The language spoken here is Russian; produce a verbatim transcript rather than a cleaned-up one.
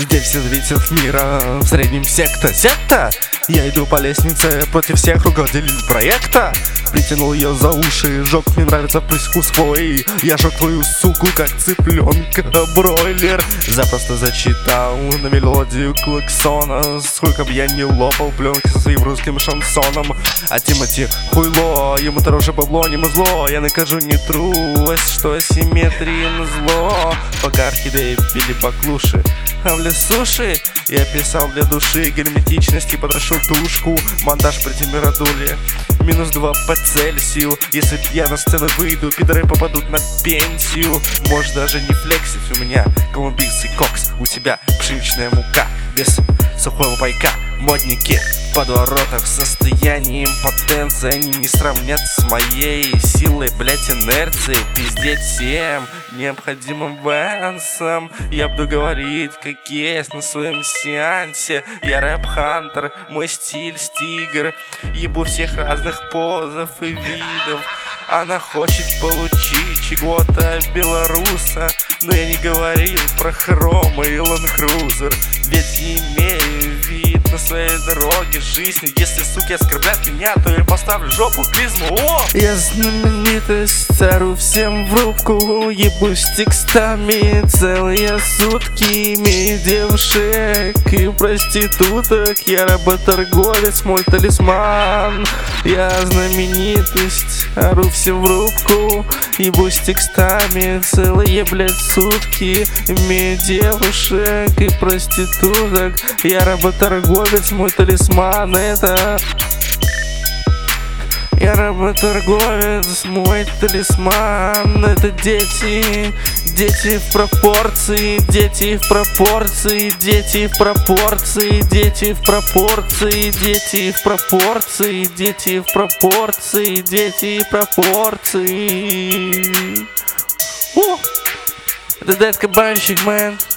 Здесь все зависит мира, в среднем секта. Секта? Я иду по лестнице против всех руководителей проекта. Притянул ее за уши, жёг, мне нравится привкус свой. Я жёг твою суку, как цыпленка бройлер. Запросто зачитал на мелодию клаксона. Сколько б я не лопал пленки со своим русским шансоном. А Тимати хуйло, ему дороже бабло, не музло. Я накажу не трусть, что асимметрия на зло. Пока орхидеи пили баклуши, а в лесуши я писал для души герметичности, потрошил тушку. Монтаж при температуре минус два по Цельсию. Если я на сцену выйду, пидоры попадут на пенсию. Можешь даже не флексить, у меня колумбийский кокс, у тебя пшеничная мука без сухого пайка. Модники в подворотах в состоянии импотенции. Они не сравнятся с моей силой, блять, инерции. Пиздеть всем необходимым венсом. Я буду говорить, как есть на своем сеансе. Я рэп-хантер, мой стиль стигр. Ебу всех разных позов и видов. Она хочет получить чего-то белоруса, но я не говорил про хрома и ланкрузер. Ведь имею вид на своей дороге жизни. Если, суки, оскорблят меня, то я поставлю жопу в клизму. О! Я знаменитость, царю всем в рубку. Ебусь текстами целые сутки. Имею девушек и проституток. Я работорговец, мой талисман. Я знаменитость, ору всем в рубку. Ебусь текстами целые, блядь, сутки. Имею девушек и проституток. Я работорговец, мой талисман. Это... Я работорговец, мой талисман. Это дети, дети в пропорции, дети в пропорции, дети в пропорции, дети в пропорции, дети в пропорции, дети в пропорции, дети в пропорции. О! Это Дед Кабанчик, мэн.